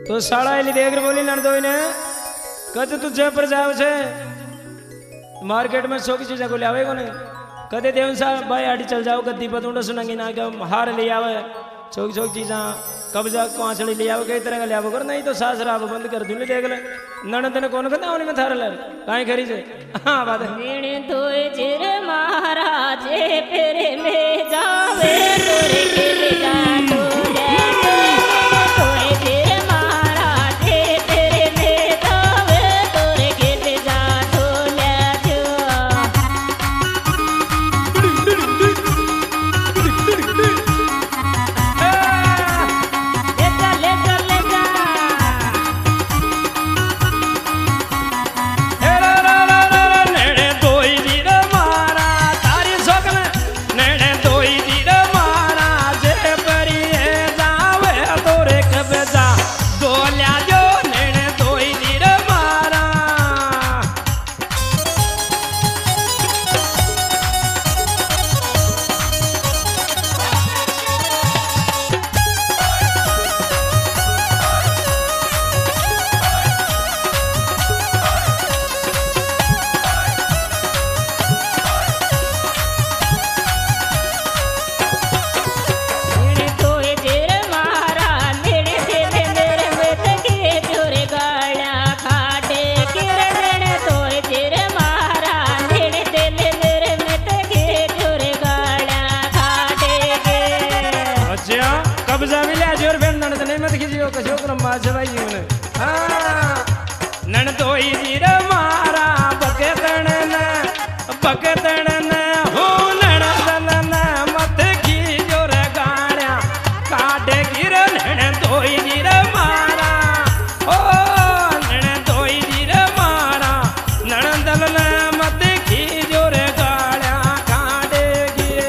तो शाला एली देख बोली नणदो ने कद तू जयपुर जाओ छे मार्केट में सौ की चीजें को ले आवे को नहीं कदे देवन सा भाई आड़ी चल जाओ गद्दी पतुंडो सुनंगी ना के हार ले आवे छोक छोक चीजा कब्जा कांचड़ी ले आवे कई तरह का ले आवे कर नहीं तो सास राब बंद कर दूं देख ले नणद ने कौन कहता उन्हें में थार ले काई खरी से हां बात है नीण तोय चिर महाराजे फिर ले जावे तोरे के ले जाटो नन तो जीर मारा बकेतन हो नन दलन मत की जोर गाड़ा काटे गिर नन तो जीर मारा हो नन तो जीर मारा नन दलन मत की जोर गाड़ा काटे गिर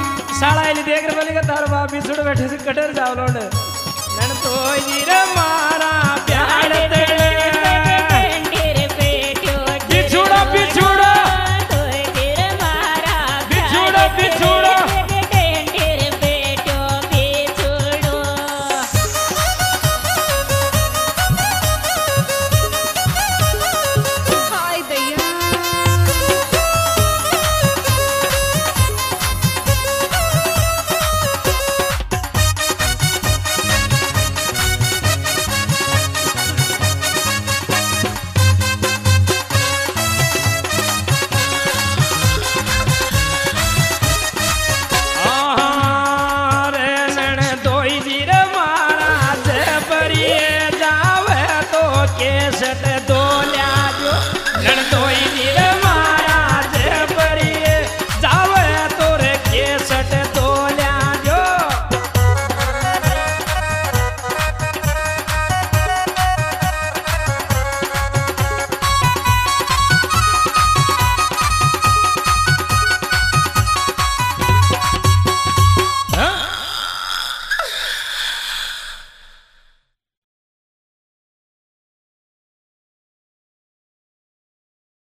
साला देख रहे बोलेगा तार बाप भी सुड़ बैठे से कटर जाओ लोड नन तो जीरा माँ